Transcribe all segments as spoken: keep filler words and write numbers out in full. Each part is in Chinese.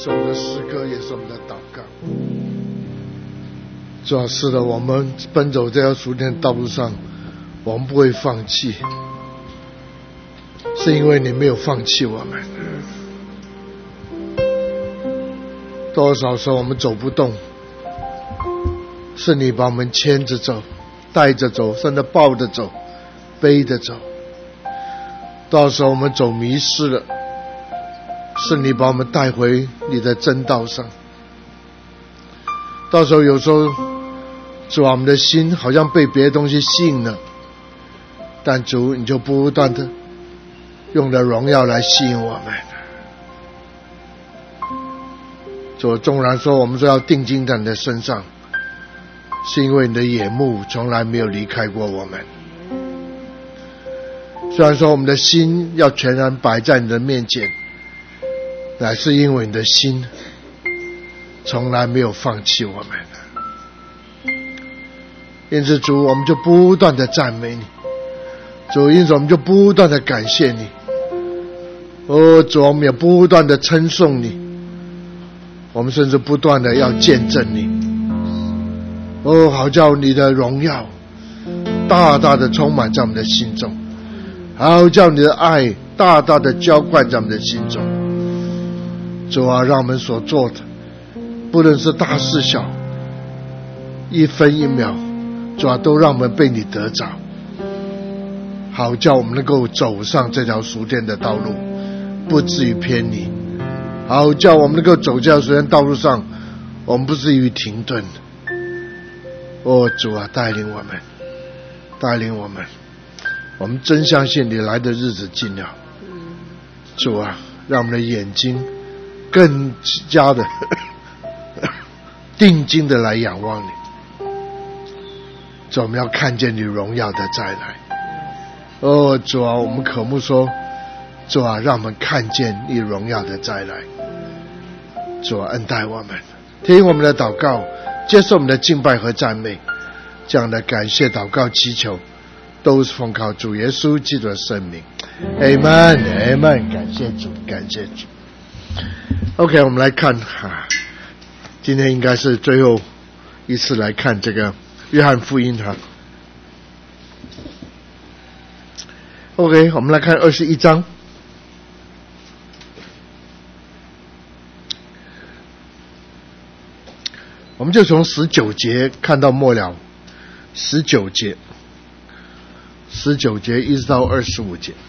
是我们的诗歌，也是我们的祷告。主要是的，我们奔走这条属天的道路上，我们不会放弃，是因为你没有放弃我们。多少时候我们走不动，是你把我们牵着走，带着走，甚至抱着走，背着走。到时候我们走迷失了，是你把我们带回你的真道上。到时候有时候主啊，我们的心好像被别的东西吸引了，但主你就不断的用了荣耀来吸引我们。主，纵然说我们说要定睛在你的身上，是因为你的眼目从来没有离开过我们。虽然说我们的心要全然摆在你的面前，乃是因为你的心从来没有放弃我们。因此主，我们就不断的赞美你。主，因此我们就不断的感谢你。哦，主，我们也不断的称颂你。我们甚至不断的要见证你。哦，好叫你的荣耀大大的充满在我们的心中，好叫你的爱大大的浇灌在我们的心中。主啊，让我们所做的不论是大是小，一分一秒，主啊，都让我们被你得着，好叫我们能够走上这条属天的道路，不至于偏离，好叫我们能够走这条属天道路上，我们不至于停顿。哦，主啊，带领我们，带领我们，我们真相信你来的日子近了。主啊，让我们的眼睛更加的定睛的来仰望你。主，我们要看见你荣耀的再来。哦，主啊，我们渴慕说，主啊，让我们看见你荣耀的再来。主啊，恩待我们，听我们的祷告，接受我们的敬拜和赞美，这样的感谢祷告祈求都是奉靠主耶稣基督的圣名。 Amen Amen， 感谢主，感谢主。 OK， 我们来看哈，今天应该是最后一次来看这个约翰福音哈。 OK， 我们来看二十一章。我们就从十九节看到末了，十九节，十九节一直到二十五节。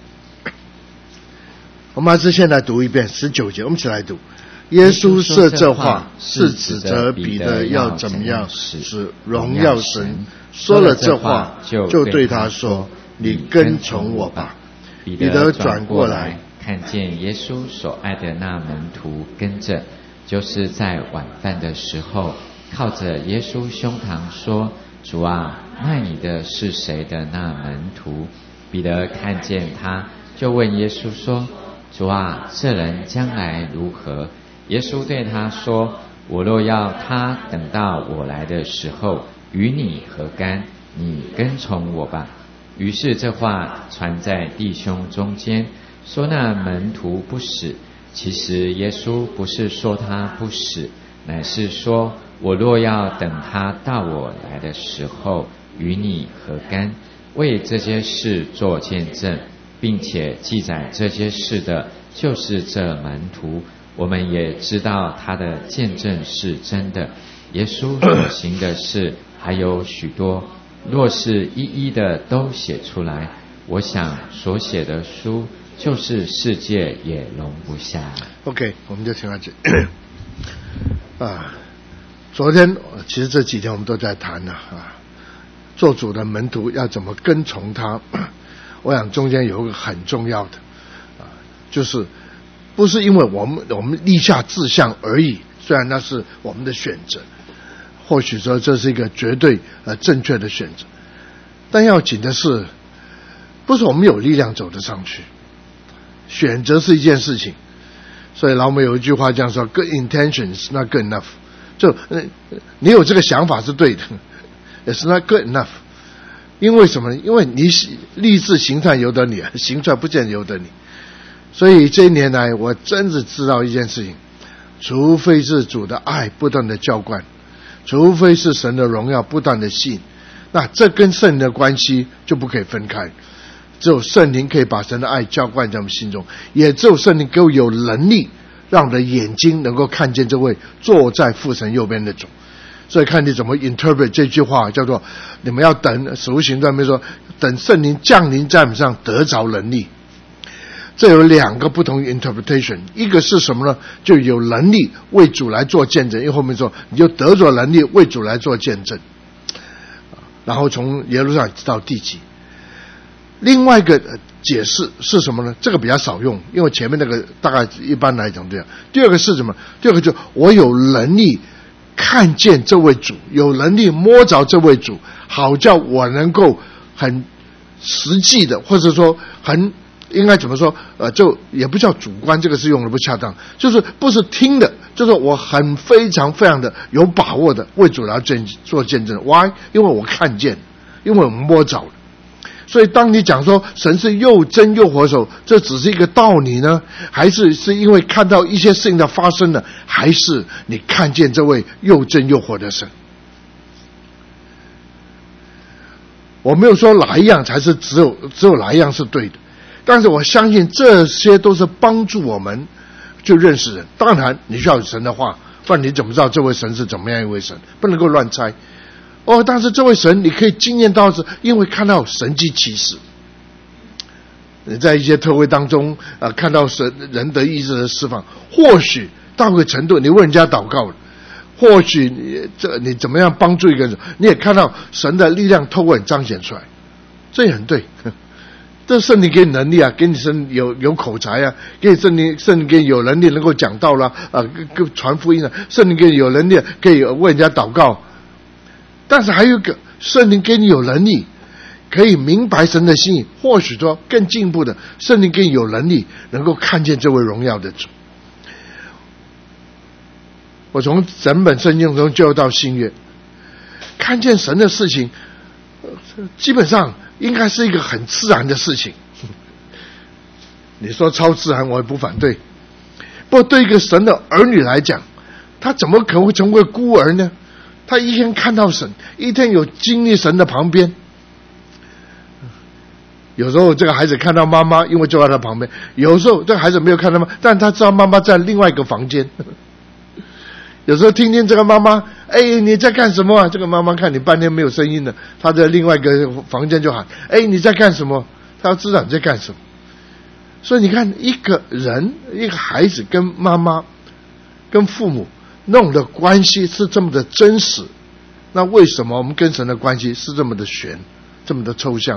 我们还是先来读一遍十九节，我们一起来读。耶稣说这话是指责彼得要怎么样使荣耀神，说了这话就对他说，你跟从我吧。 彼得转过来，看见耶稣所爱的那门徒跟着，就是在晚饭的时候，靠着耶稣胸膛说，主啊，卖你的是谁的那门徒？彼得看见他，就问耶稣说，主啊，这人将来如何？耶稣对他说，我若要他等到我来的时候，与你何干？你跟从我吧。于是这话传在弟兄中间，说那门徒不死。其实耶稣不是说他不死，乃是说，我若要等他到我来的时候，与你何干？为这些事做见证，并且记载这些事的，就是这门徒。我们也知道他的见证是真的。耶稣所行的事还有许多，若是一一的都写出来，我想所写的书就是世界也容不下。 OK， 我们就听到这啊，昨天其实这几天我们都在谈呢 啊, 啊，做主的门徒要怎么跟从他。我想中间有一个很重要的啊，就是不是因为我们我们立下志向而已，虽然那是我们的选择，或许说这是一个绝对呃正确的选择，但要紧的是，不是我们有力量走得上去。选择是一件事情，所以老美有一句话这样说 ：“Good intentions not good enough。”就你有这个想法是对的，也是 not good enough。因为什么？因为你立志行善由得你，行出来不见得由得你。所以这一年来，我真的知道一件事情： 除非是主的爱不断的浇灌，除非是神的荣耀不断的吸引，那这跟圣灵的关系就不可以分开。只有圣灵可以把神的爱浇灌在我们心中，也只有圣灵给我有能力让我的眼睛能够看见这位坐在父神右边的主。所以看你怎么 interpret 这句话，叫做你们要等，使徒行传里面说等圣灵降临在我们上得着能力。这有两个不同 interpretation， 一个是什么呢？就有能力为主来做见证，因为后面说你就得着能力为主来做见证，然后从耶路撒冷到地极。另外一个解释是什么呢？这个比较少用，因为前面那个大概一般来讲这样。第二个是什么？第二个就我有能力看见这位主，有能力摸着这位主，好叫我能够很实际的，或者说很应该怎么说？呃，就也不叫主观，这个是用的不恰当，就是不是听的，就是我很非常非常的有把握的为主来做见证。Why？ 因为我看见，因为我摸着了。所以当你讲说神是又真又活的时候，这只是一个道理呢，还是是因为看到一些事情的发生呢，还是你看见这位又真又活的神？我没有说哪一样才是只有只有哪一样是对的，但是我相信这些都是帮助我们去认识人。当然你需要有神的话，不然你怎么知道这位神是怎么样一位神？不能够乱猜。哦，但是这位神你可以经验到，是因为看到神迹奇事。你在一些特会当中啊、呃，看到神人的意志的释放，或许到个程度你为人家祷告了，或许你这你怎么样帮助一个人，你也看到神的力量透过你彰显出来，这也很对。这圣灵给你能力啊，给你神有有口才啊，给你圣灵圣灵给你有能力能够讲道啦啊，传福音啊，圣灵给你有能力可以为人家祷告。但是还有一个，圣灵给你有能力可以明白神的心意，或许说更进一步的，圣灵给你有能力能够看见这位荣耀的主。我从整本圣经中就到新约，看见神的事情基本上应该是一个很自然的事情。你说超自然我也不反对，不过对一个神的儿女来讲，他怎么可能会成为孤儿呢？他一天看到神，一天有经历神的旁边。有时候这个孩子看到妈妈，因为就在他旁边；有时候这个孩子没有看到妈妈，但他知道妈妈在另外一个房间。有时候听见这个妈妈，哎，你在干什么啊？这个妈妈看你半天没有声音了，他在另外一个房间就喊，哎，你在干什么？他要知道你在干什么。所以你看，一个人，一个孩子跟妈妈、跟父母那种的关系是这么的真实，那为什么我们跟神的关系是这么的玄，这么的抽象？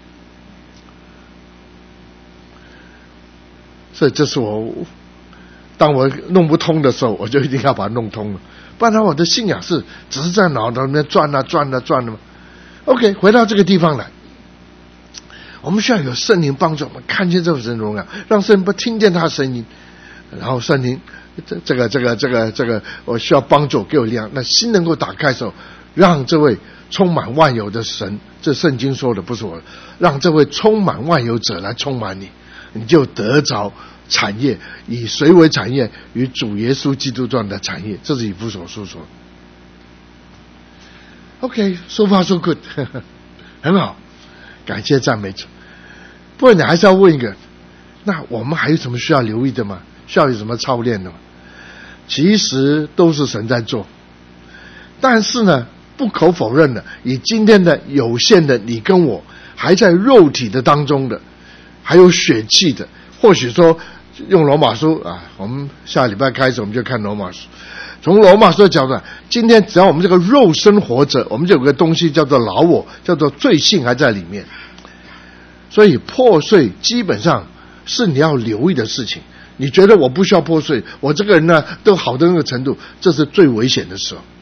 所以这是我当我弄不通的时候，我就一定要把它弄通了，不然我的信仰是只是在脑袋里面转啊转啊转啊。OK， 回到这个地方来，我们需要有圣灵帮助我们看见这位神荣耀，让圣灵不听见他的声音，然后圣灵这这个这个这个这个我需要帮助，给我力量，那心能够打开的时候，让这位充满万有的神，这圣经说的不是我，让这位充满万有者来充满你，你就得着产业，以谁为产业？与主耶稣基督这样的产业，这是以弗所书说。OK， so far so good， 很好，感谢赞美主。不过你还是要问一个，那我们还有什么需要留意的吗？需要有什么操练的吗？其实都是神在做，但是呢，不可否认的，以今天的有限的你跟我，还在肉体的当中的，还有血气的，或许说用罗马书啊，我们下礼拜开始我们就看罗马书。从罗马书的角度，今天只要我们这个肉身活着，我们就有个东西叫做老我，叫做罪性还在里面。所以破碎基本上是你要留意的事情。你觉得我不需要破碎，我这个人呢都好到那个程度，这是最危险的时候。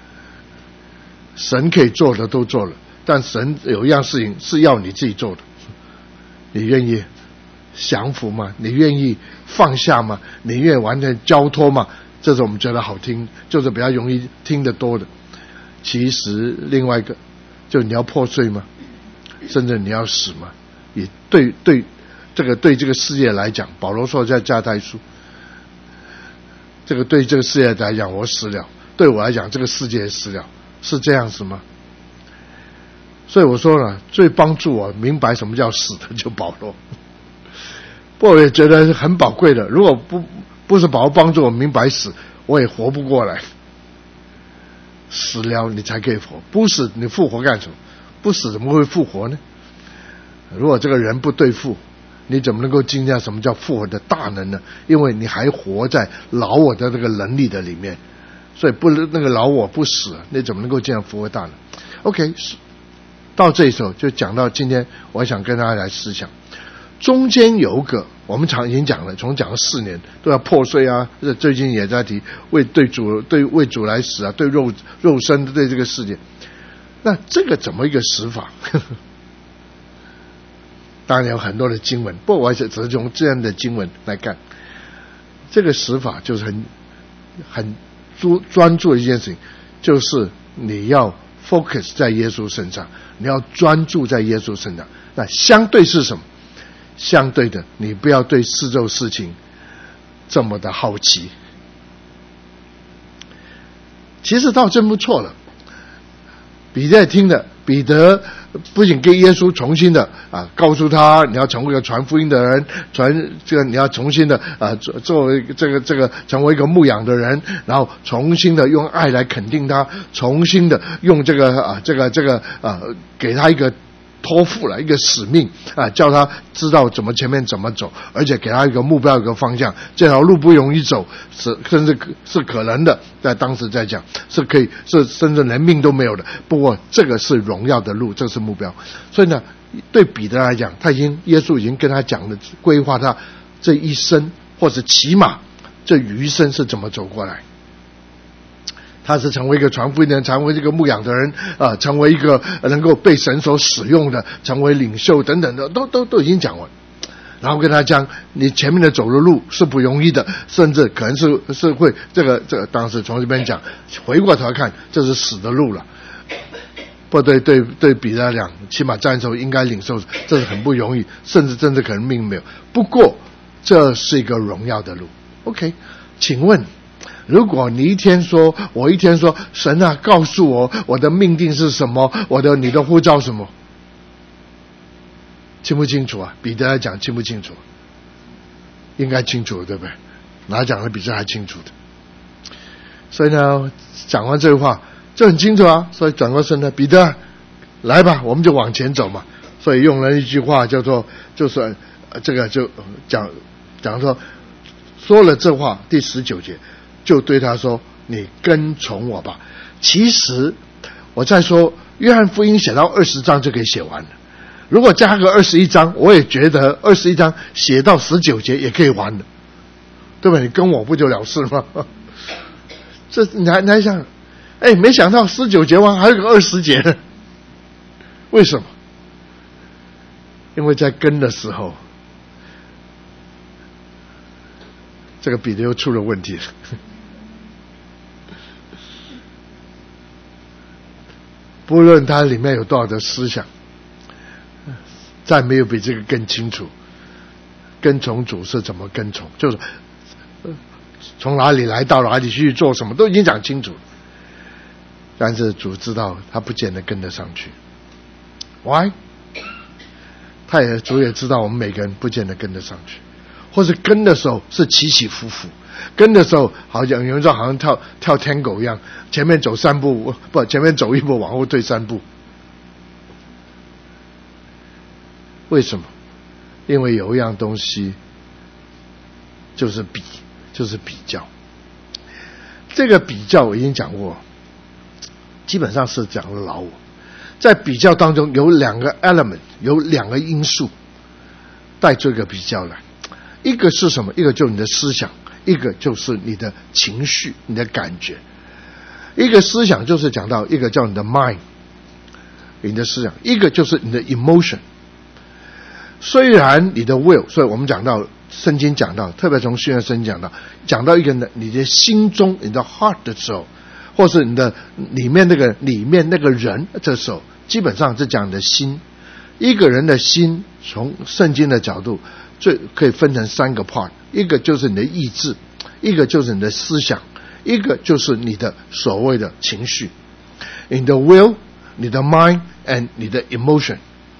神可以做的都做了，但神有一样事情是要你自己做的，你愿意降服吗？你愿意放下吗？你愿意完全交托吗？这是我们觉得好听，就是比较容易听得多的。其实另外一个，就你要破碎吗？甚至你要死吗？也对对，这个对这个世界来讲，保罗说在加太书， 这个对这个世界来讲我死了，对我来讲这个世界也死了，是这样子吗？所以我说了，最帮助我明白什么叫死的就保罗。不过我也觉得是很宝贵的，如果不不是保罗帮助我明白死，我也活不过来。死了你才可以活，不死你复活干什么？不死怎么会复活呢？如果这个人不对付，你怎么能够经历什么叫复活的大能呢？因为你还活在老我的这个能力的里面，所以不那个老我不死，你怎么能够这样复活大能 ？OK， 到这时候就讲到今天，我想跟大家来思想，中间有个我们常已经讲了，从讲了四年都要破碎啊，最近也在提为对主对为主来死啊，对肉肉身对这个世界，那这个怎么一个死法？当然有很多的经文，不过我只是从这样的经文来看，这个死法就是很很专注的一件事情，就是你要 focus 在耶稣身上，你要专注在耶稣身上。那相对是什么？相对的，你不要对四周事情这么的好奇。其实倒真不错了，彼得也听了，彼得不仅跟耶稣重新的啊告诉他你要成为一个传福音的人，传这个你要重新的啊作作为这个这个成为一个牧养的人，然后重新的用爱来肯定他，重新的用这个啊这个这个啊给他一个托付了一个使命啊，叫他知道怎么前面怎么走，而且给他一个目标一个方向，这条路不容易走，是甚至是可能的，在当时在讲是可以是甚至连命都没有的，不过这个是荣耀的路，这是目标。所以呢对彼得来讲，他已经耶稣已经跟他讲了规划他这一生，或者起码这余生是怎么走过来。他是成为一个传福音的人，成为一个牧养的人啊、呃，成为一个能够被神所使用的，成为领袖等等的，都都都已经讲完。然后跟他讲，你前面的走的路是不容易的，甚至可能是是会这个这个，当时从这边讲，回过头看，这是死的路了。不对对对，彼得来讲，起码战胜应该领受，这是很不容易，甚至甚至可能命没有。不过这是一个荣耀的路。OK， 请问，如果你一天说，我一天说，神啊，告诉我我的命定是什么，我的你的呼召什么，清不清楚啊？彼得来讲清不清楚？应该清楚，对不对？哪讲的比这还清楚的？所以呢，讲完这句话就很清楚啊。所以转过身呢，彼得，来吧，我们就往前走嘛。所以用了一句话叫做，就是呃这个就讲讲说，说了这话，第十九节。就对他说，你跟从我吧。其实我再说，约翰福音写到二十章就可以写完了，如果加个二十一章，我也觉得二十一章写到十九节也可以完了，对吧？你跟我不就了事吗？这你还你还想，哎，没想到十九节完还有个二十节呢，为什么？因为在跟的时候，这个彼得又出了问题了。不论它里面有多少的思想，再没有比这个更清楚。跟从主是怎么跟从，就是从哪里来到哪里去做什么，都已经讲清楚。但是主知道他不见得跟得上去。Why？ 他也主也知道我们每个人不见得跟得上去，或是跟的时候是起起伏伏。跟的时候好像有人说好像跳跳 tango 一样，前面走三步不，前面走一步往后退三步。为什么？因为有一样东西就是比，就是比较。这个比较我已经讲过，基本上是讲了老我。在比较当中有两个 element， 有两个因素带这个比较来。一个是什么？一个就是你的思想，一个就是你的情绪，你的感觉。一个思想就是讲到一个叫你的 mind， 你的思想；一个就是你的 emotion。虽然你的 will， 所以我们讲到圣经讲到，特别从新约圣经讲到，讲到一个你的心中，你的 heart 的时候，或是你的里面那个里面那个人，这时候基本上是讲你的心。一个人的心，从圣经的角度，最可以分成三个 part， 一个就是你的意志， 一个就是你的思想，一个就是你的所谓的情绪。你的 will， 你的 mind and 你的 emotion。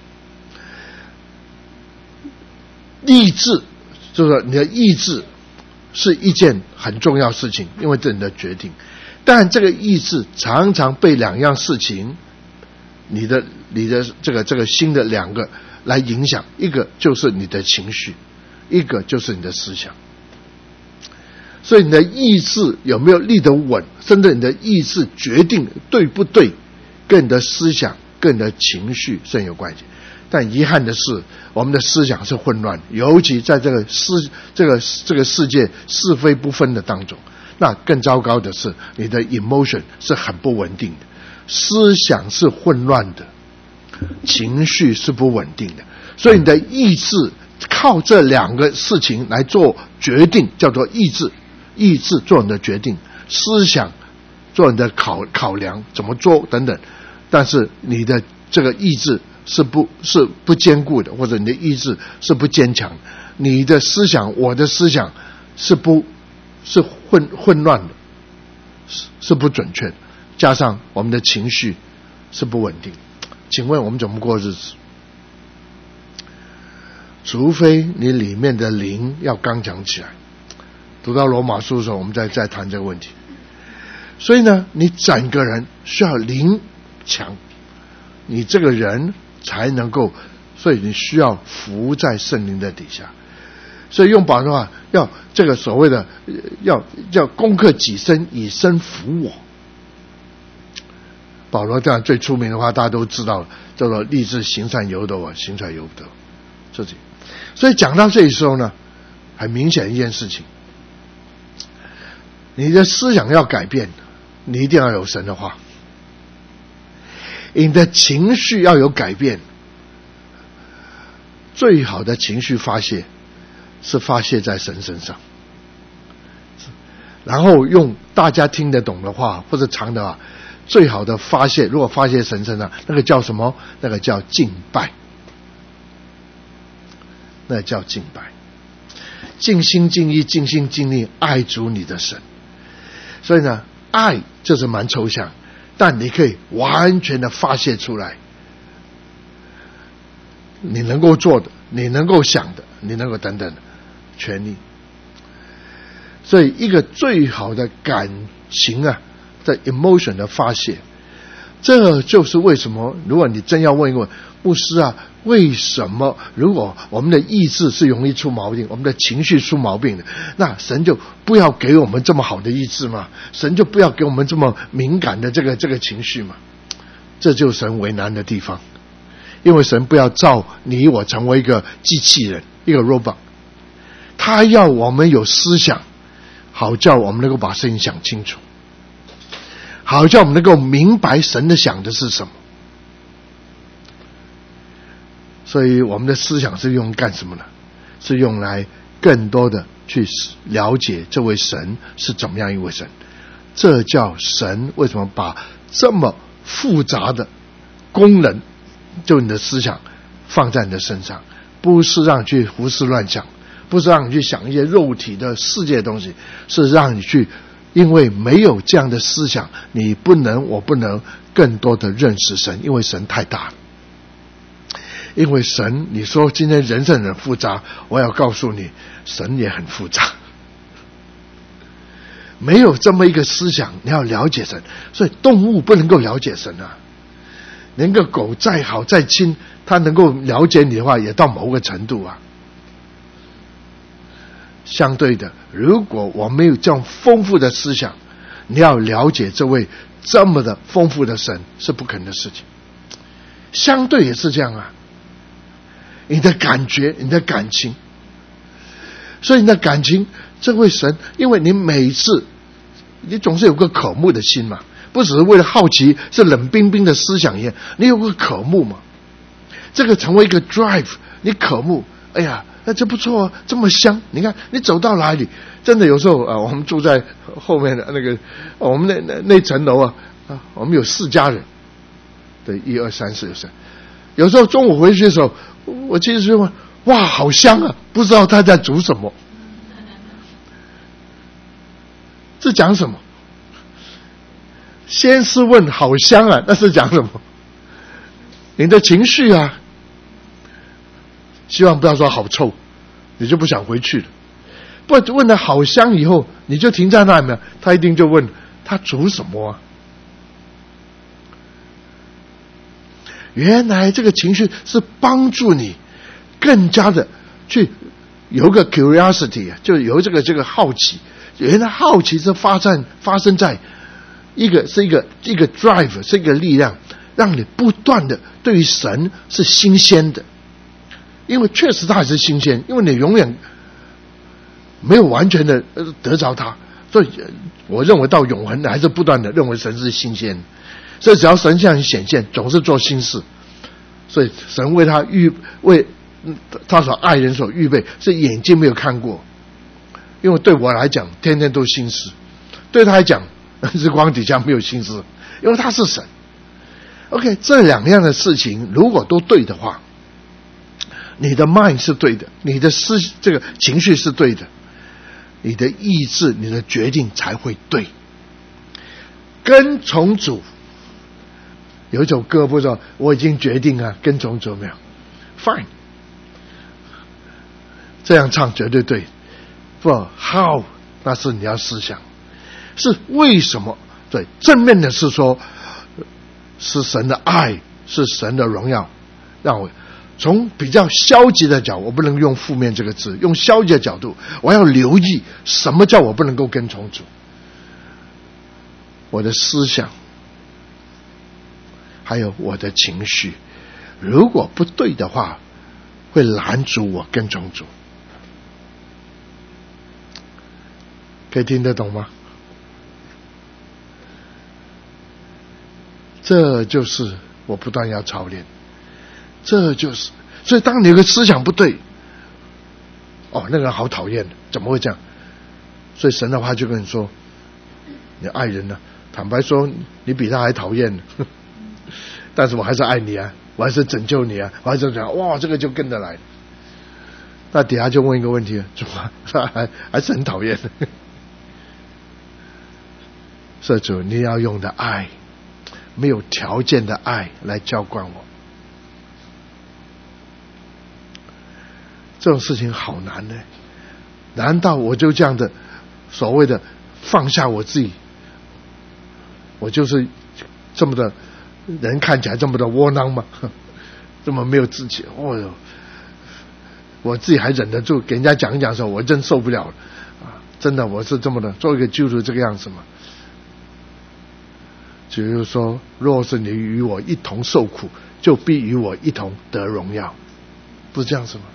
意志就是你的意志是一件很重要的事情，因为这是你的决定。但这个意志常常被两样事情，你的你的这个这个心的两个来影响，一个就是你的情绪，一个就是你的思想。所以你的意志有没有立得稳，甚至你的意志决定对不对，跟你的思想跟你的情绪甚有关系。但遗憾的是，我们的思想是混乱，尤其在这个世这个这个世界是非不分的当中。那更糟糕的是，你的 emotion 是很不稳定的，思想是混乱的，情绪是不稳定的。所以你的意志靠这两个事情来做决定，叫做意志。意志做你的决定，思想做你的考考量，怎么做等等。但是你的这个意志是不是不坚固的，或者你的意志是不坚强的，你的思想我的思想是不是混混乱的，是是不准确的，加上我们的情绪是不稳定。请问我们怎么过日子？除非你里面的灵要刚强起来。读到罗马书的时候，我们再再谈这个问题。所以呢，你整个人需要灵强，你这个人才能够，所以你需要伏在圣灵的底下。所以用保罗的话，要这个所谓的要要攻克己身，以身服我。保罗这样最出名的话，大家都知道了，叫做立志行善由得我，行善由不得自己。所以讲到这时候呢，很明显一件事情。你的思想要改变，你一定要有神的话。你的情绪要有改变，最好的情绪发泄是发泄在神身上，然后用大家听得懂的话或者长的话，最好的发泄，如果发泄神身上，那个叫什么？那个叫敬拜，那个叫敬拜，尽心尽意尽心尽力爱主你的神。所以呢，爱这是蛮抽象，但你可以完全的发泄出来，你能够做的，你能够想的，你能够等等的权利。所以一个最好的感情啊，在 emotion 的发泄，这就是为什么，如果你真要问一问牧师啊，为什么如果我们的意志是容易出毛病，我们的情绪出毛病的，那神就不要给我们这么好的意志吗？神就不要给我们这么敏感的这个这个情绪吗？这就是神为难的地方，因为神不要造你我成为一个机器人，一个 robot， 他要我们有思想，好叫我们能够把事情想清楚，好叫我们能够明白神的想的是什么。所以我们的思想是用干什么呢？是用来更多的去了解这位神是怎么样一位神。这叫神为什么把这么复杂的功能，就你的思想放在你的身上，不是让你去胡思乱想，不是让你去想一些肉体的世界的东西，是让你去，因为没有这样的思想，你不能我不能更多的认识神，因为神太大了。因为神，你说今天人生很复杂，我要告诉你，神也很复杂。没有这么一个思想，你要了解神，所以动物不能够了解神啊。连个狗再好再亲，它能够了解你的话，也到某个程度啊。相对的，如果我没有这样丰富的思想，你要了解这位这么的丰富的神是不可能的事情。相对也是这样啊。你的感觉，你的感情，所以你的感情，这位神，因为你每次你总是有个渴慕的心嘛，不只是为了好奇，是冷冰冰的思想一样，你有个渴慕嘛，这个成为一个 drive， 你渴慕，哎呀，那这不错啊，这么香，你看你走到哪里，真的有时候啊，我们住在后面的那个，我们那那那层楼啊，啊，我们有四家人，对，一二三四有三，有时候中午回去的时候。我其实说哇好香啊，不知道他在煮什么。 这讲什么？先是问好香啊，那是讲什么？你的情绪啊，希望不要说好臭，你就不想回去了。不问了好香以后，你就停在那里面，他一定就问他煮什么啊？原来这个情绪是帮助你更加的去有个 curiosity， 就有这个这个好奇。原来好奇是发生发生在一个是一个一个 drive， 是一个力量，让你不断的对于神是新鲜的。因为确实它还是新鲜，因为你永远没有完全的得着它，所以我认为到永恒的还是不断的认为神是新鲜的。所以只要神向你显现，总是做新事。所以神为他预为他所爱人所预备，是眼睛没有看过。因为对我来讲，天天都新事；对他来讲，日光底下没有新事，因为他是神。OK， 这两样的事情如果都对的话，你的 mind 是对的，你的思这个情绪是对的，你的意志、你的决定才会对。跟从主。有一首歌不是说我已经决定啊，跟从主没有 ？Fine， 这样唱绝对对。不 ，How 那是你要思想，是为什么？对，正面的是说，是神的爱，是神的荣耀，让我从比较消极的角度，我不能用负面这个字，用消极的角度，我要留意什么叫我不能够跟从主，我的思想。还有我的情绪，如果不对的话，会拦阻我跟从主。可以听得懂吗？这就是我不断要操练，这就是所以当你有个思想不对，哦，那个人好讨厌，怎么会这样？所以神的话就跟你说，你爱人呢、啊？坦白说，你比他还讨厌。但是我还是爱你啊，我还是拯救你啊，我还是讲哇，这个就跟着来。那底下就问一个问题：怎么还还是很讨厌？社主，你要用的爱，没有条件的爱来浇灌我。这种事情好难呢。难道我就这样的所谓的放下我自己，我就是这么的？人看起来这么的窝囊吗？这么没有志气？哦哟，我自己还忍得住，给人家讲一讲的时候，我真受不了了啊！真的，我是这么的，做一个基督徒这个样子吗？就是说，若是你与我一同受苦，就必与我一同得荣耀，不是这样子吗？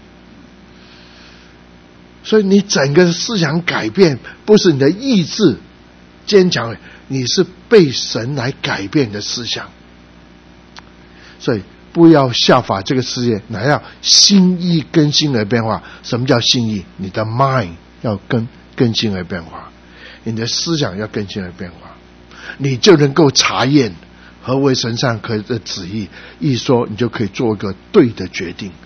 所以你整个思想改变，不是你的意志坚强，你是被神来改变的思想。所以不要效法这个世界，乃要心意更新而变化。什么叫心意？你的 mind 要更更新而变化，你的思想要更新而变化，你就能够查验何为神上可的旨意，一说你就可以做一个对的决定。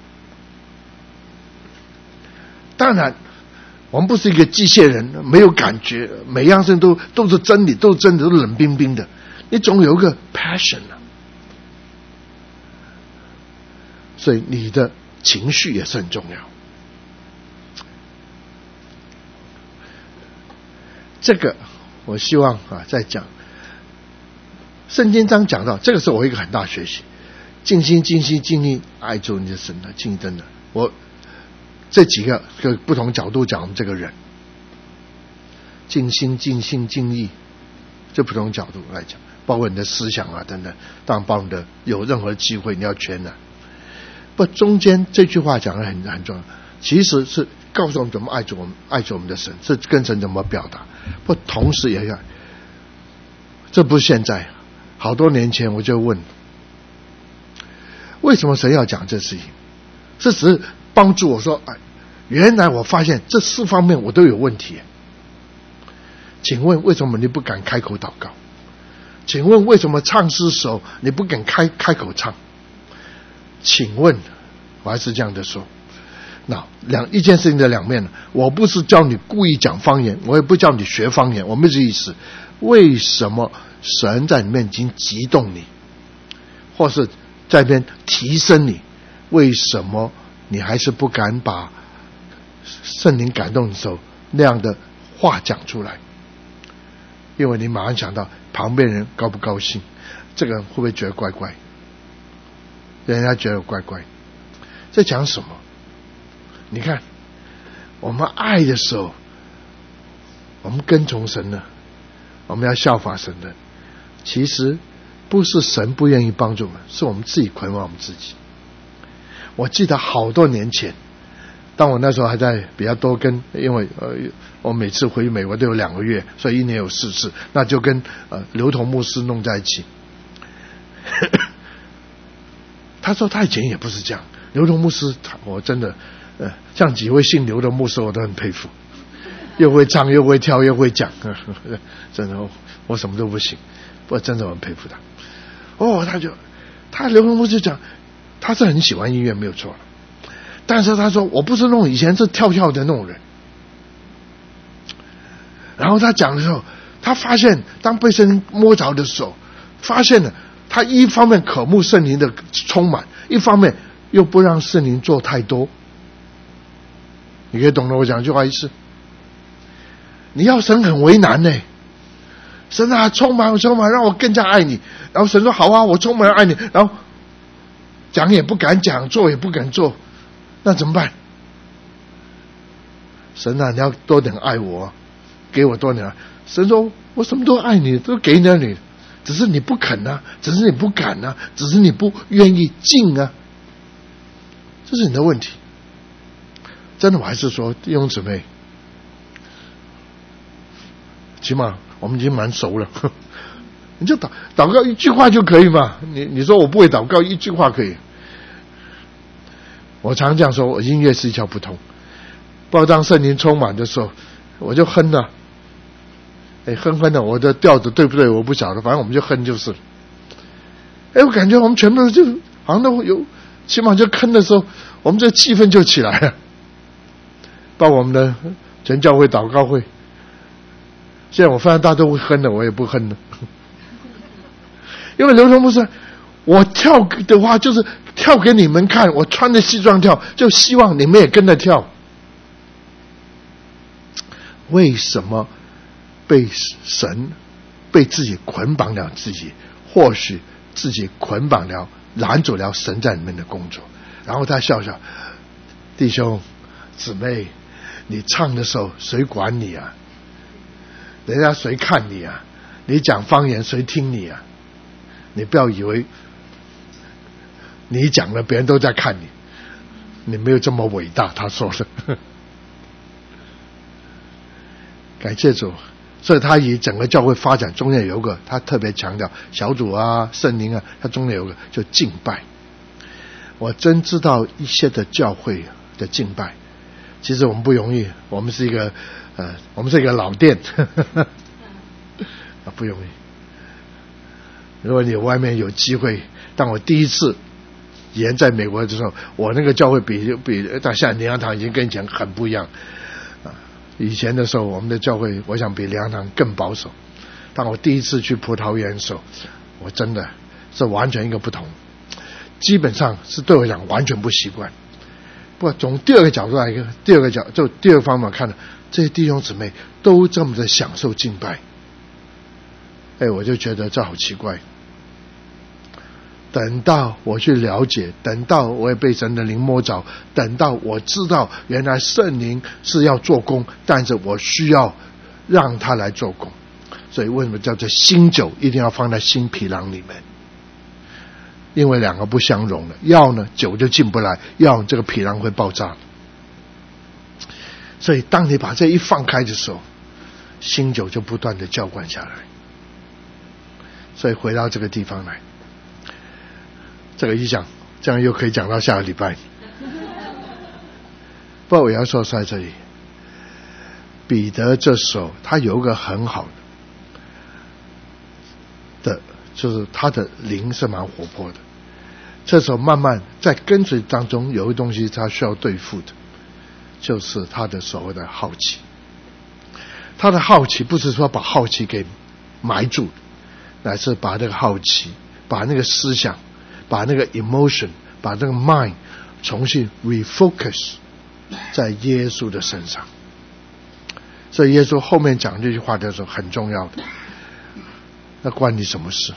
当然我们不是一个机械人，没有感觉，每样事情都都是真理，都是真的，都是冷冰冰的。你总有一个 passion 啊，所以你的情绪也是很重要。这个我希望啊，再讲圣经章讲到，这个是我一个很大学习，尽心尽心尽力爱主你的神的，尽真的。我这几个个不同角度讲我们这个人，尽心尽心尽意，这不同角度来讲，包括你的思想啊等等，当然包括你的有任何机会你要全然。不，中间这句话讲得很很重要，其实是告诉我们怎么爱主我们爱主我们的神，是跟神怎么表达。不，同时也要，这不是现在，好多年前我就问，为什么神要讲这事情？这只是帮助我说，哎，原来我发现这四方面我都有问题。请问为什么你不敢开口祷告？请问为什么唱诗时候你不敢开开口唱？请问，我还是这样的说， 那两一件事情的两面，我不是叫你故意讲方言，我也不叫你学方言，我没这意思。为什么神在里面已经激动你，或是在里面提升你，为什么你还是不敢把圣灵感动的时候那样的话讲出来？因为你马上想到旁边人高不高兴，这个人会不会觉得怪怪，人家觉得怪怪，在讲什么？你看我们爱的时候，我们跟从神呢，我们要效法神的，其实不是神不愿意帮助我们，是我们自己捆绑我们自己。我记得好多年前，当我那时候还在比较多跟，因为呃，我每次回美国都有两个月，所以一年有四次，那就跟呃刘同牧师弄在一起。他说他以前也不是这样，刘同牧师，我真的呃，像几位姓刘的牧师我都很佩服，又会唱又会跳又会讲，呵呵真的我什么都不行，我真的很佩服他。哦，他就他刘同牧师讲，他是很喜欢音乐没有错，但是他说我不是那种以前是跳跳的那种人。然后他讲的时候，他发现当被圣灵摸着的时候，发现了他一方面渴慕圣灵的充满，一方面又不让圣灵做太多。你可以懂得我讲这句话意思？你要神很为难呢，神啊，充满充满，让我更加爱你。然后神说好啊，我充满爱你，然后讲也不敢讲，做也不敢做，那怎么办？神啊，你要多点爱我，给我多点爱。神说我什么都爱你，都给你，只是你不肯啊，只是你不敢啊，只是你不愿意进啊，这是你的问题。真的，我还是说弟兄姊妹，起码我们已经蛮熟了，你就祷祷告一句话就可以嘛。你你说我不会祷告，一句话可以。我常这样说，我音乐是一窍不通，不知道当圣灵充满的时候，我就哼了，哎，哼哼的，我的调子对不对我不晓得，反正我们就哼就是了。哎，我感觉我们全部就好像都有，起码就哼的时候，我们这气氛就起来了。包括我们的全教会祷告会，现在我发现大家都会哼的，我也不哼了。因为刘同牧师，我跳的话就是跳给你们看，我穿着西装跳，就希望你们也跟着跳。为什么被神被自己捆绑了自己，或许自己捆绑了拦阻了神在里面的工作？然后他笑笑，弟兄姊妹，你唱的时候谁管你啊？人家谁看你啊？你讲方言谁听你啊？你不要以为你讲了别人都在看你，你没有这么伟大。他说的，感谢主。所以他以整个教会发展中间有一个，他特别强调小组啊、圣灵啊，他中间有一个就敬拜。我真知道一些的教会的敬拜，其实我们不容易，我们是一个呃，我们是一个老店，呵呵呵啊，不容易。如果你外面有机会，当我第一次以前在美国的时候，我那个教会比比但现在灵粮堂已经跟以前很不一样啊。以前的时候，我们的教会我想比灵粮堂更保守。当我第一次去葡萄园的时候，我真的是完全一个不同，基本上是对我讲完全不习惯。不过从第二个角度来一个，第二个角就第二个方面看的，这些弟兄姊妹都这么的享受敬拜，哎，我就觉得这好奇怪。等到我去了解，等到我也被神的灵摸着，等到我知道原来圣灵是要做工，但是我需要让他来做工。所以为什么叫做新酒一定要放在新皮囊里面？因为两个不相容的，要呢酒就进不来，要这个皮囊会爆炸。所以当你把这一放开的时候，新酒就不断的浇灌下来。所以回到这个地方来，这个一讲，这样又可以讲到下个礼拜。不过我要说在这里，彼得这时候他有一个很好的，就是他的灵是蛮活泼的。这时候慢慢在跟随当中有一个东西他需要对付的， 就是他的所谓的好奇。他的好奇不是说把好奇给埋住，乃是把那个好奇，把那个思想，把那个 emotion， 把那个 mind 重新 refocus 在耶稣的身上。所以耶稣后面讲这句话的时候很重要的，那关你什么事？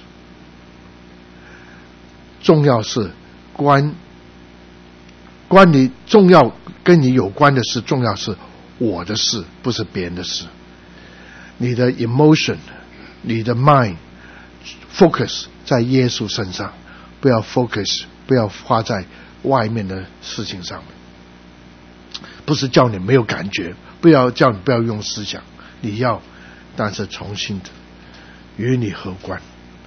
重要是关关你重要跟你有关的事，重要是我的事，不是别人的事。你的 emotion， 你的 mind focus 在耶稣身上，不要 focus， 不要花在外面的事情上面。不是叫你没有感觉，不要叫你不要用思想，你要，但是重新的与你何关。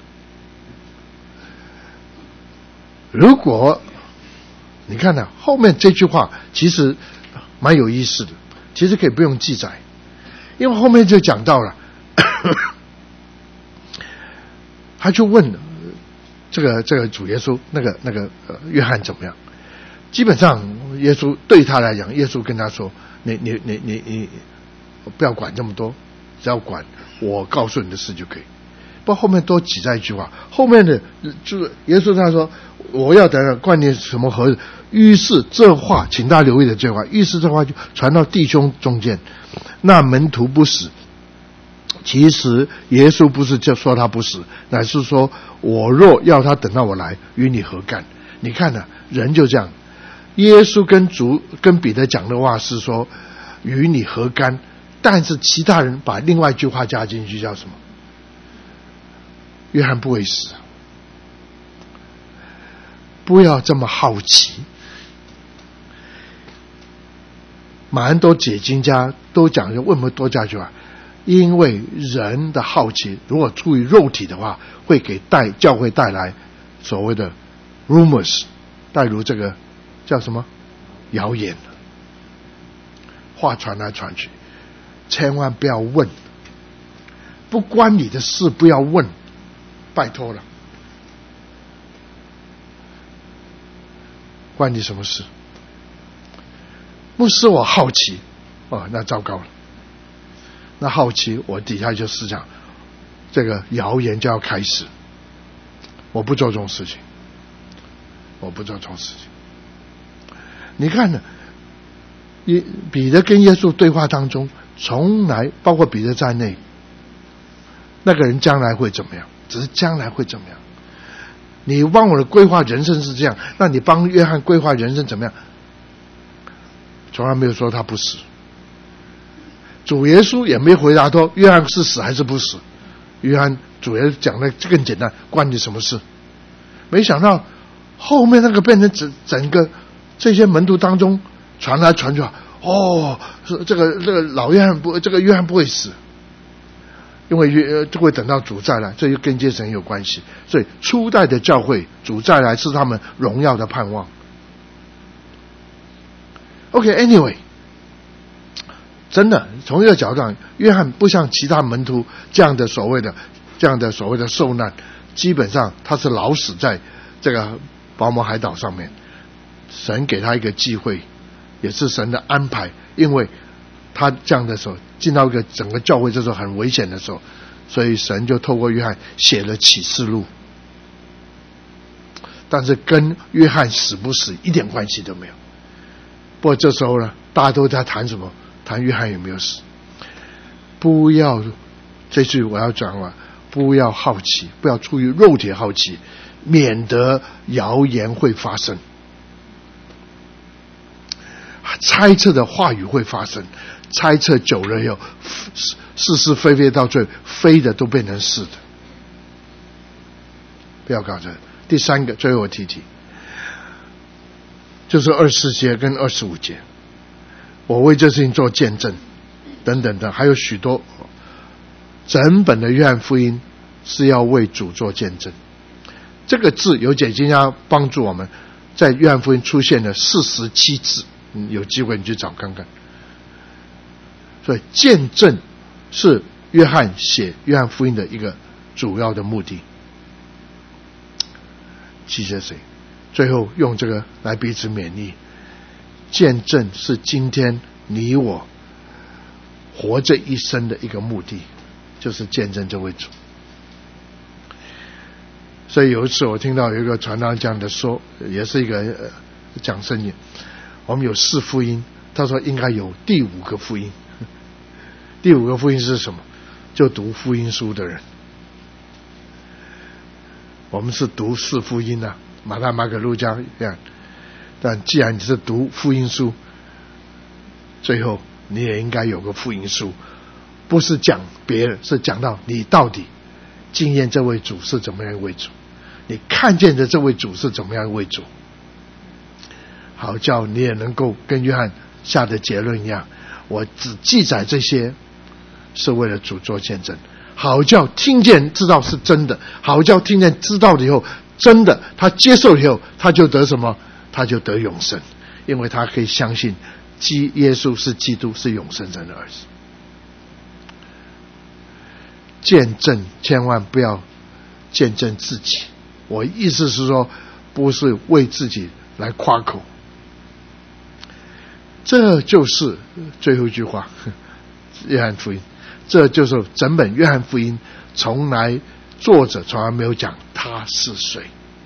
如果你看呢、啊，后面这句话其实蛮有意思的，其实可以不用记载，因为后面就讲到了他就问这个这个主耶稣那个那个、呃、约翰怎么样。基本上耶稣对他来讲，耶稣跟他说，你你你你你不要管这么多，只要管我告诉你的事就可以。不过后面多挤在一句话，后面的就是耶稣他说，我要等等关你什么何？于是这话，请大家留意的这话，于是这话就传到弟兄中间，那门徒不死。其实耶稣不是就说他不死，乃是说我若要他等到我来，与你何干？你看呢、啊，人就这样。耶稣跟主跟彼得讲的话是说与你何干，但是其他人把另外一句话加进去叫什么？约翰不会死。不要这么好奇。蛮多解经家都讲，为什么多加句话？因为人的好奇如果出于肉体的话，会给带教会带来所谓的 rumors， 带入这个叫什么谣言，话传来传去，千万不要问，不关你的事不要问，拜托了，关你什么事？牧师我好奇，哦，那糟糕了，那好奇我底下就思想这个谣言就要开始，我不做这种事情，我不做这种事情。你看呢？彼得跟耶稣对话当中，从来包括彼得在内，那个人将来会怎么样？只是将来会怎么样？你帮我的规划人生是这样，那你帮约翰规划人生怎么样？从来没有说他不死。主耶稣也没回答说约翰是死还是不死。约翰主耶稣讲的更简单，关你什么事？没想到后面那个变成整整个这些门徒当中传来传去，哦，这个这个老约翰不，这个约翰不会死，因为约就会等到主再来，这就跟这神有关系。所以初代的教会，主再来是他们荣耀的盼望。OK，anyway，、okay, 真的从一个角度上，约翰不像其他门徒这样的所谓的这样的所谓的受难，基本上他是老死在这个拔摩海岛上面。神给他一个机会，也是神的安排，因为他这样的时候进到一个整个教会这时候很危险的时候，所以神就透过约翰写了启示录，但是跟约翰死不死一点关系都没有。不过这时候呢，大家都在谈什么？谈约翰有没有死。不要，这句我要讲了，不要好奇，不要出于肉体好奇，免得谣言会发生，猜测的话语会发生，猜测久了以后，是是非非，到最后非的都变成是的。不要搞这。第三个，最后我提提，就是二十四节跟二十五节，我为这事情做见证，等等的，还有许多。整本的约翰福音是要为主做见证。这个字有解经家帮助我们，在约翰福音出现了四十七字，有机会你去找看看。所以见证是约翰写约翰福音的一个主要的目的。谢谢谁？最后用这个来彼此勉励。见证是今天你我活这一生的一个目的，就是见证这位主。所以有一次我听到有一个传道这样的说，也是一个、呃、讲圣经，我们有四福音，他说应该有第五个福音。第五个福音是什么？就读福音书的人。我们是读四福音啊，马太、马可、路加这样。但既然你是读福音书，最后你也应该有个福音书，不是讲别人，是讲到你到底经验这位主是怎么样一位主，你看见的这位主是怎么样一位主，好叫你也能够跟约翰下的结论一样，我只记载这些是为了主做见证，好叫听见知道是真的，好叫听见知道了以后真的，他接受了以后他就得什么？他就得永生，因为他可以相信基耶稣是基督，是永生神的儿子。见证千万不要见证自己，我意思是说不是为自己来夸口，这就是最后一句话，约翰福音，这就是整本约翰福音从来作者从来没有讲他是谁，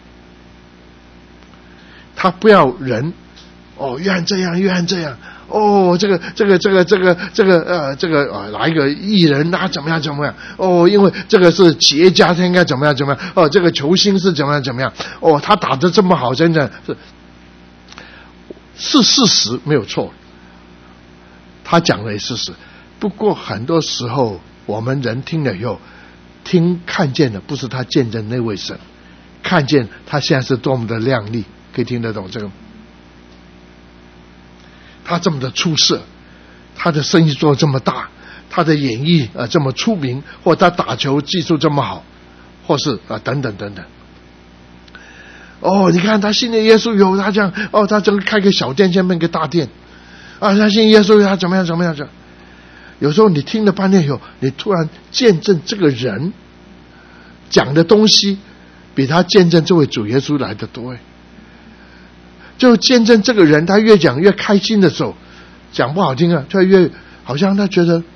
他不要人哦，约翰这样，约翰这样，哦，这个这个这个这个这个呃这个呃哪一个艺人他怎么样怎么样，哦，因为这个是企业家，他应该怎么样怎么样，哦，这个球星是怎么样怎么样，哦，他打得这么好，真的是是事实没有错，他讲的也是事实。不过很多时候我们人听了以后，听看见的不是他见证那位神，看见他现在是多么的亮丽，可以听得懂这个？他这么的出色，他的生意做得这么大，他的演艺呃这么出名，或他打球技术这么好，或是啊、呃、等等等等。哦，你看他信了耶稣以后，他这样哦，他整个开个小店，先变个大店啊，他信耶稣他怎么样怎么样怎么样。有时候你听了半天以后，你突然见证这个人讲的东西比他见证这位主耶稣来的多，就见证这个人他越讲越开心的时候，讲不好听啊，就越好像他觉得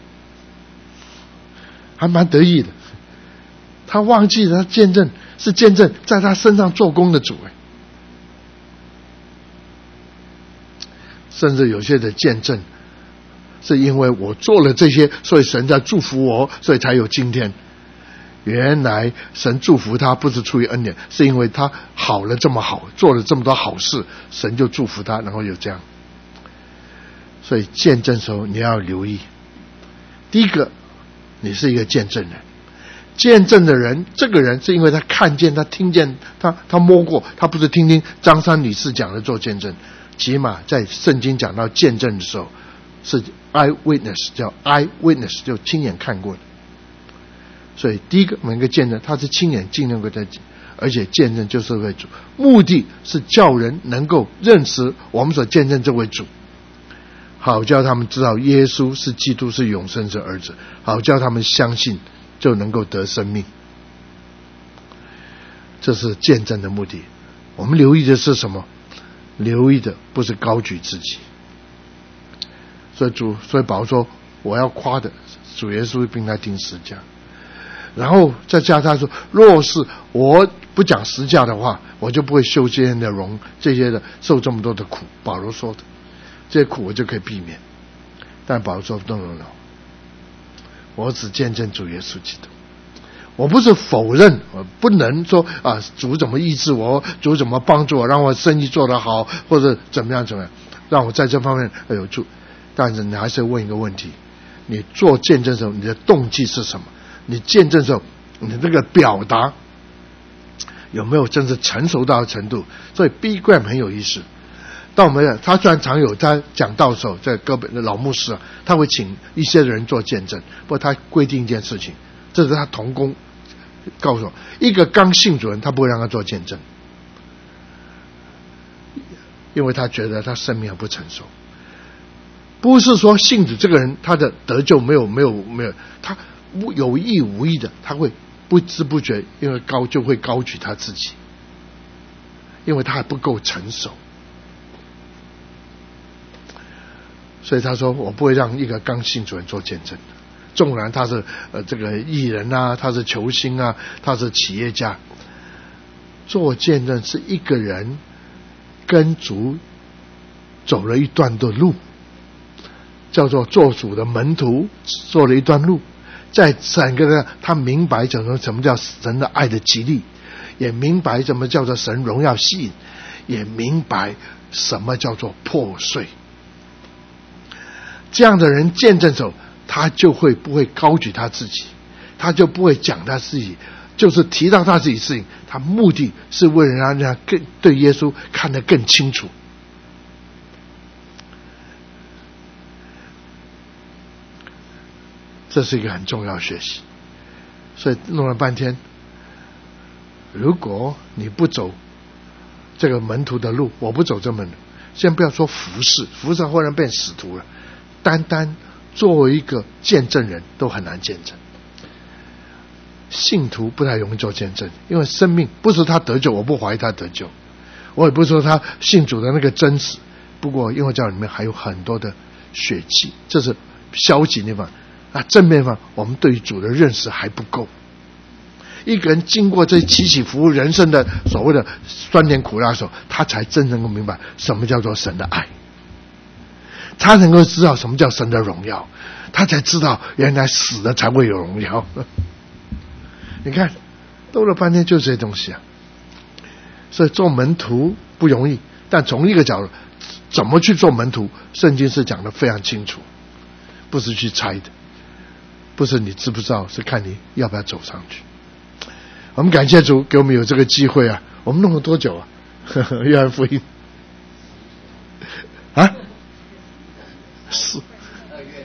还蛮得意的，他忘记了他见证是见证在他身上做工的主，甚至有些的见证是因为我做了这些，所以神在祝福我，所以才有今天。原来神祝福他不是出于恩典，是因为他好了这么好，做了这么多好事，神就祝福他，然后有这样。所以见证的时候你要留意，第一个你是一个见证人，见证的人这个人是因为他看见他听见他他摸过，他不是听听张三女士讲的做见证，起码在圣经讲到见证的时候是 eyewitness， 叫 eyewitness 就亲眼看过的。所以第一个每个见证他是亲眼经历过的，而且见证就是为主，目的是叫人能够认识我们所见证这位主，好叫他们知道耶稣是基督，是永生之儿子，好叫他们相信就能够得生命。这是见证的目的。我们留意的是什么？留意的不是高举自己。所以主，所以保罗说我要夸的主耶稣并他钉十架，然后再加他说，若是我不讲十架的话，我就不会受这些的荣，这些的受这么多的苦。保罗说的这些苦我就可以避免，但保罗说 no no no， 我只见证主耶稣基督。我不是否认，我不能说啊，主怎么医治我，主怎么帮助我，让我生意做得好，或者怎么样怎么样，让我在这方面有助。但是你还是问一个问题，你做见证的时候你的动机是什么？你见证的时候你这个表达有没有真是成熟到的程度？所以 B Graham 很有意思，当我们他虽然常有他讲道的时候，在哥本的老牧师啊，他会请一些人做见证，不过他规定一件事情，这是他同工告诉我，一个刚信主人他不会让他做见证，因为他觉得他生命还不成熟。不是说信主这个人他的得救没有没有没有，他有意无意的他会不知不觉因为高就会高举他自己，因为他还不够成熟。 所以他说我不会让一个刚信主人做见证的，纵然他是呃这个艺人啊，他是球星啊，他是企业家，做见证是一个人跟主走了一段的路，叫做做主的门徒，做了一段路，在整个的他明白什么什么叫神的爱的激励，也明白什么叫做神荣耀吸引，也明白什么叫做破碎。这样的人见证手，他就会不会高举他自己，他就不会讲他自己，就是提到他自己事情，他目的是为了让人家更对耶稣看得更清楚。这是一个很重要的学习。所以弄了半天，如果你不走这个门徒的路，我不走这门路，先不要说服侍，服侍后来变使徒了，单单作为一个见证人都很难见证。信徒不太容易做见证，因为生命不是他得救，我不怀疑他得救，我也不是说他信主的那个真实，不过因为教里面还有很多的血气，这是消极那方。啊，正面方我们对于主的认识还不够。一个人经过这起起伏伏人生的所谓的酸甜苦辣的时候，他才真能够明白什么叫做神的爱，他能够知道什么叫神的荣耀，他才知道原来死了才会有荣耀。你看兜了半天就是这些东西啊。所以做门徒不容易，但从一个角度怎么去做门徒，圣经是讲得非常清楚，不是去猜的，不是你知不知道，是看你要不要走上去。我们感谢主给我们有这个机会啊。我们弄了多久啊？约翰福音啊，是二月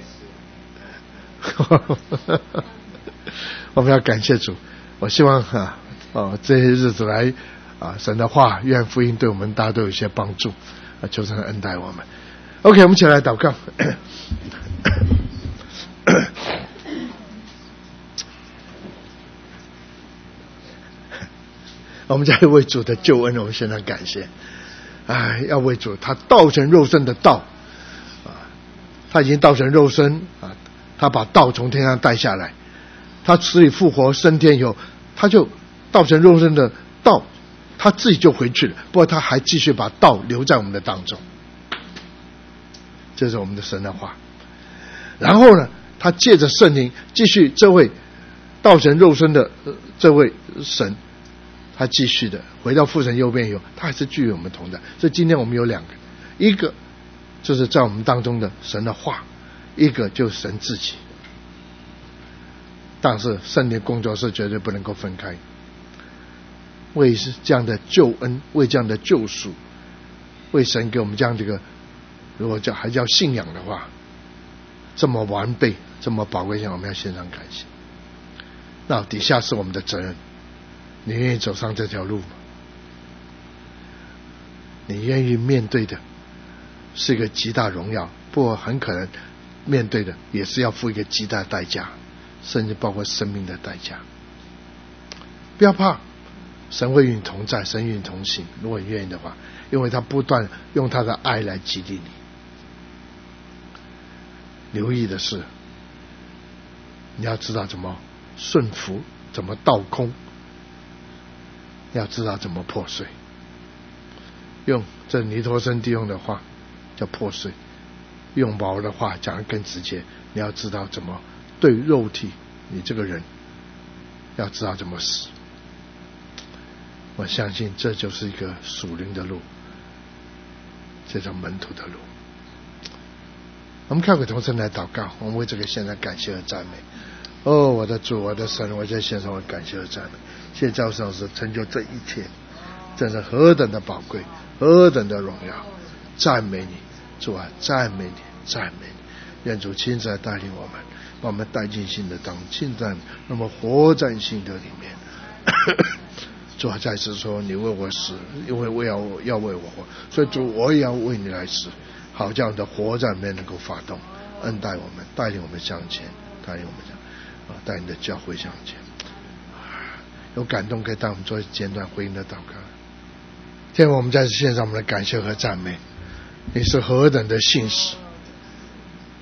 十。我们要感谢主。我希望啊，哦，这些日子来啊，神的话约翰福音对我们大家都有一些帮助啊，求神恩待我们。OK， 我们一起来祷告。我们在为主的救恩，我们现在感谢。哎，要为主，他道成肉身的道啊，他已经道成肉身啊，他把道从天上带下来，他死里复活升天以后，他就道成肉身的道，他自己就回去了，不过他还继续把道留在我们的当中。这是我们的神的话。然后呢，他借着圣灵继续，这位道成肉身的、呃、这位神，他继续的回到父神右边以后，他还是具有我们同在。所以今天我们有两个，一个就是在我们当中的神的话，一个就是神自己。但是圣灵工作是绝对不能够分开。为这样的救恩，为这样的救赎，为神给我们这样的一个，如果叫还叫信仰的话，这么完备这么宝贵，我们要献上感谢。那底下是我们的责任，你愿意走上这条路吗？你愿意面对的是一个极大荣耀，不过很可能面对的也是要付一个极大的代价，甚至包括生命的代价。不要怕，神会与你同在，神与你同行，如果你愿意的话，因为他不断用他的爱来激励你。留意的是，你要知道怎么顺服，怎么倒空，要知道怎么破碎。用这尼陀生弟兄的话叫破碎，用保罗的话讲得更直接，你要知道怎么对肉体，你这个人要知道怎么死。我相信这就是一个属灵的路，这种门徒的路。我们开口同声来祷告，我们为这个献上感谢和赞美。哦，我的主，我的神，我在献上我感谢和赞美。谢谢赵老师成就这一切，真是何等的宝贵，何等的荣耀！赞美你，主啊，赞美你，赞美你！愿主亲自来带领我们，把我们带进新的当进在那么活在新的里面。主啊，再次说，你为我死，因为我要要为我活，所以主，我也要为你来死。好，这样的活在里面能够发动，恩待我们，带领我们向前，带领我们向啊，带领的教会向前。有感动可以带我们做简短回应的祷告。现在我们在线上我们的感谢和赞美，你是何等的信实，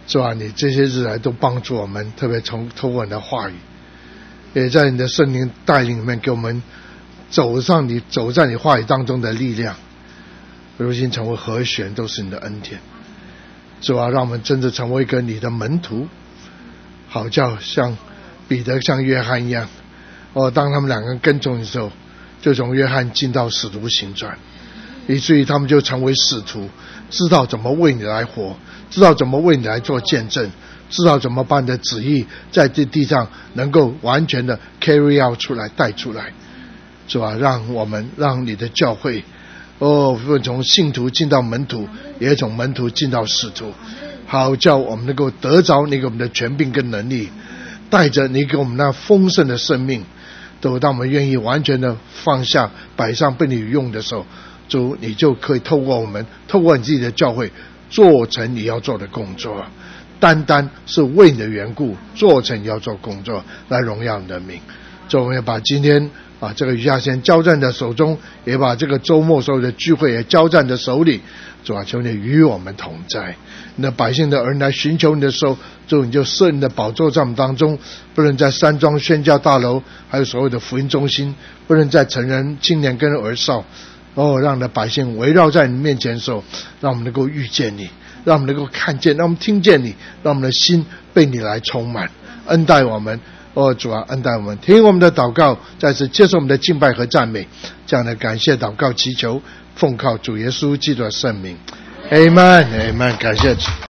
主啊，你这些日来都帮助我们，特别从透过你的话语，也在你的圣灵带领里面给我们走上你走在你话语当中的力量，如今成为和弦都是你的恩典。主啊，让我们真的成为一个你的门徒，好叫像彼得像约翰一样，哦，当他们两个人跟踪的时候，就从约翰进到使徒行传，以至于他们就成为使徒，知道怎么为你来活，知道怎么为你来做见证，知道怎么把你的旨意在这地上能够完全的 carry out 出来带出来。主啊，让我们让你的教会哦，从信徒进到门徒，也从门徒进到使徒，好叫我们能够得着你给我们的权柄跟能力，带着你给我们那丰盛的生命，都当我们愿意完全的放下摆上被你用的时候，主你就可以透过我们，透过你自己的教会做成你要做的工作，单单是为你的缘故做成你要做工作，来荣耀你的名。主，我们要把今天啊这个余下先交在你的手中，也把这个周末所有的聚会也交在你的手里。主啊，求你与我们同在，你的百姓的儿女来寻求你的时候，主你就设你的宝座在我们当中，不论在山庄宣教大楼，还有所有的福音中心，不论在成人青年跟儿少，哦，让你的百姓围绕在你面前的时候，让我们能够遇见你，让我们能够看见，让我们听见你，让我们的心被你来充满，恩待我们。哦，主啊，恩待我们，听我们的祷告，再次接受我们的敬拜和赞美，这样的感谢祷告祈求，奉靠主耶稣基督的圣名 ，Amen，Amen， 感谢主。